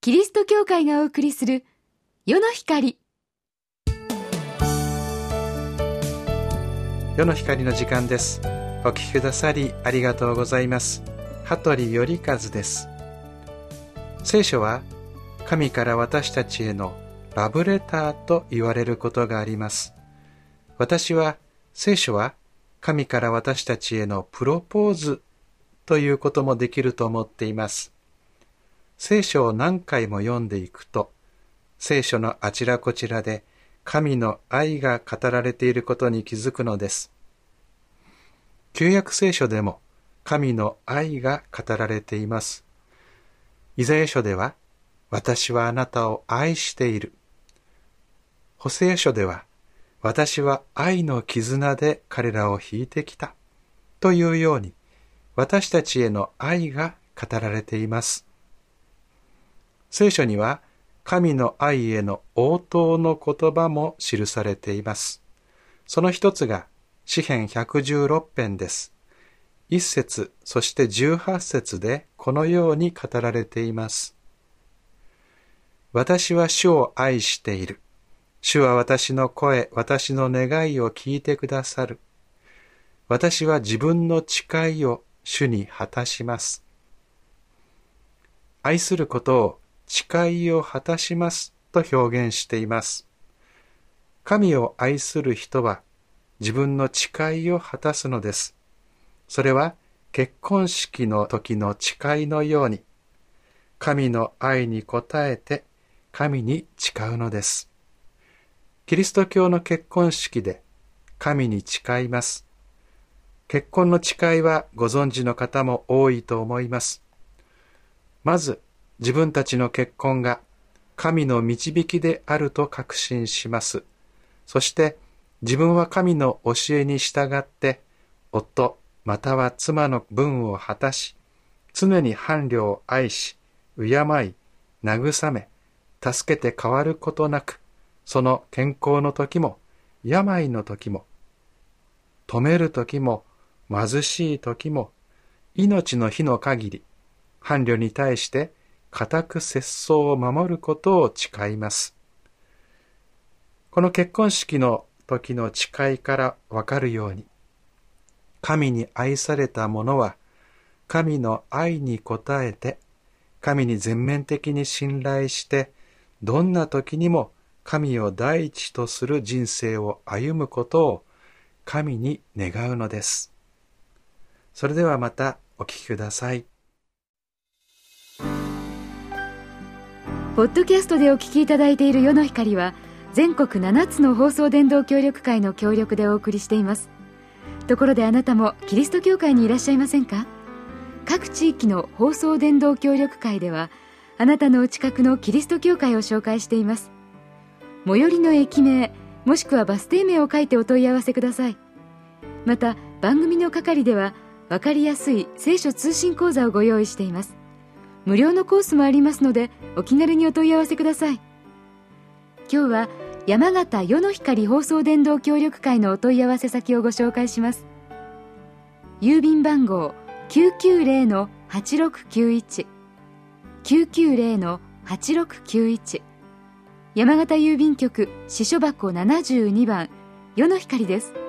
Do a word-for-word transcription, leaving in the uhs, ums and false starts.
キリスト教会がお送りする世の光。 世の光の時間です。お聞きくださりありがとうございます。羽鳥頼和です。聖書は神から私たちへのラブレターと言われることがあります。私は聖書は神から私たちへのプロポーズということもできると思っています。聖書を何回も読んでいくと、聖書のあちらこちらで神の愛が語られていることに気づくのです。旧約聖書でも神の愛が語られています。イザヤ書では、私はあなたを愛している。ホセア書では、私は愛の絆で彼らを引いてきた。というように、私たちへの愛が語られています。聖書には、神の愛への応答の言葉も記されています。その一つが、詩編ひゃくじゅうろく編です。一節、そして十八節でこのように語られています。私は主を愛している。主は私の声、私の願いを聞いてくださる。私は自分の誓いを主に果たします。愛することを誓いを果たしますと表現しています。神を愛する人は自分の誓いを果たすのです。それは結婚式の時の誓いのように、神の愛に応えて神に誓うのです。キリスト教の結婚式で神に誓います。結婚の誓いはご存知の方も多いと思います。まず、自分たちの結婚が神の導きであると確信します。そして自分は神の教えに従って夫または妻の分を果たし、常に伴侶を愛し、敬い、慰め、助けて変わることなく、その健康の時も病の時も、富める時も貧しい時も、命の日の限り、伴侶に対して固く節操を守ることを誓います。この結婚式の時の誓いからわかるように、神に愛された者は、神の愛に応えて、神に全面的に信頼して、どんな時にも神を第一とする人生を歩むことを神に願うのです。それではまたお聞きください。 ポッドキャストでお聞きいただいている世の光は、全国ななつの放送伝道協力会の協力でお送りしています。ところであなたもキリスト教会にいらっしゃいませんか？各地域の放送伝道協力会では、あなたのお近くのキリスト教会を紹介しています。最寄りの駅名、もしくはバス停名を書いてお問い合わせください。また、番組の係では、わかりやすい聖書通信講座をご用意しています。無料のコースもありますので、お気軽にお問い合わせください。今日は山形世の光放送伝道協力会のお問い合わせ先をご紹介します。郵便番号 きゅうきゅうゼロ はちろくきゅういち きゅうきゅうゼロ はちろくきゅういち、山形郵便局支所箱ななじゅうにばん世の光です。